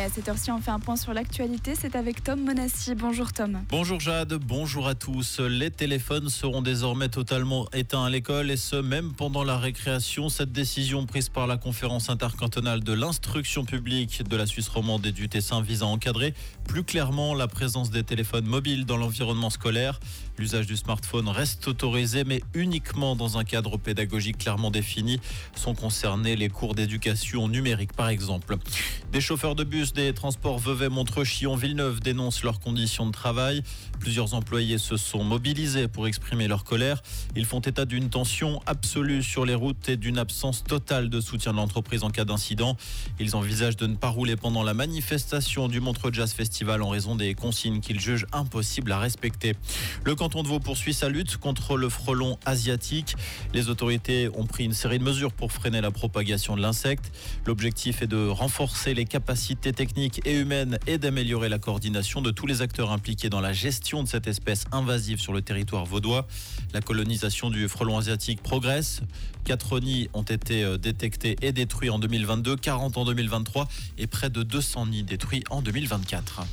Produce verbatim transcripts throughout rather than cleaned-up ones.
à cette heure-ci, on fait un point sur l'actualité. C'est avec Tom Monassi. Bonjour Tom. Bonjour Jade, bonjour à tous. Les téléphones seront désormais totalement éteints à l'école et ce, même pendant la récréation. Cette décision prise par la conférence intercantonale de l'instruction publique de la Suisse romande et du Tessin vise à encadrer plus clairement la présence des téléphones mobiles dans l'environnement scolaire. L'usage du smartphone reste autorisé, mais uniquement dans un cadre pédagogique clairement défini. Sont concernés les cours d'éducation numérique, par exemple. Des chauffeurs de bus des transports Vevey, Montreux, Chillon, Villeneuve dénoncent leurs conditions de travail. Plusieurs employés se sont mobilisés pour exprimer leur colère. Ils font état d'une tension absolue sur les routes et d'une absence totale de soutien de l'entreprise en cas d'incident. Ils envisagent de ne pas rouler pendant la manifestation du Montreux Jazz Festival en raison des consignes qu'ils jugent impossibles à respecter. Le canton de Vaud poursuit sa lutte contre le frelon asiatique. Les autorités ont pris une série de mesures pour freiner la propagation de l'insecte. L'objectif est de renforcer les capacités techniques et humaines et d'améliorer la coordination de tous les acteurs impliqués dans la gestion de cette espèce invasive sur le territoire vaudois. La colonisation du frelon asiatique progresse. Quatre nids ont été détectés et détruits en deux mille vingt-deux, quarante en deux mille vingt-trois et près de deux cents nids détruits en deux mille vingt-quatre.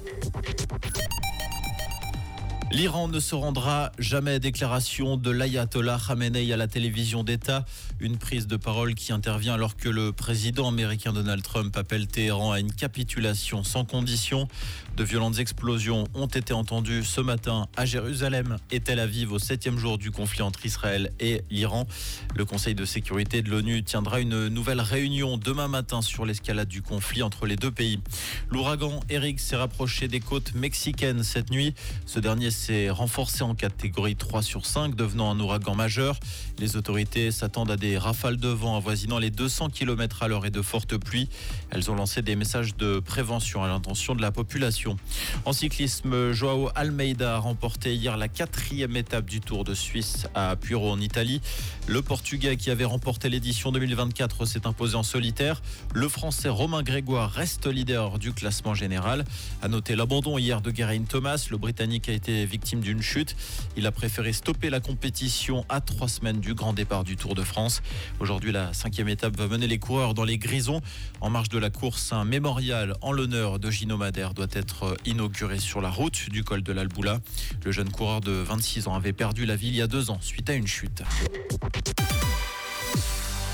L'Iran ne se rendra jamais. Déclaration de l'ayatollah Khamenei à la télévision d'État. Une prise de parole qui intervient alors que le président américain Donald Trump appelle Téhéran à une capitulation sans condition. De violentes explosions ont été entendues ce matin à Jérusalem et Tel Aviv au septième jour du conflit entre Israël et l'Iran. Le Conseil de sécurité de l'ONU tiendra une nouvelle réunion demain matin sur l'escalade du conflit entre les deux pays. L'ouragan Eric s'est rapproché des côtes mexicaines cette nuit. Ce dernier s'est renforcé en catégorie trois sur cinq, devenant un ouragan majeur. Les autorités s'attendent à des rafales de vent avoisinant les deux cents kilomètres à l'heure et de fortes pluies. Elles ont lancé des messages de prévention à l'intention de la population. En cyclisme, Joao Almeida a remporté hier la quatrième étape du Tour de Suisse à Puiro en Italie. Le Portugais qui avait remporté l'édition deux mille vingt-quatre s'est imposé en solitaire. Le Français Romain Grégoire reste leader du classement général. À noter l'abandon hier de Geraint Thomas. Le Britannique a été victime d'une chute. Il a préféré stopper la compétition à trois semaines du grand départ du Tour de France. Aujourd'hui, la cinquième étape va mener les coureurs dans les Grisons. En marge de la course, un mémorial en l'honneur de Gino Madère doit être inauguré sur la route du col de l'Alboula. Le jeune coureur de vingt-six ans avait perdu la vie il y a deux ans suite à une chute.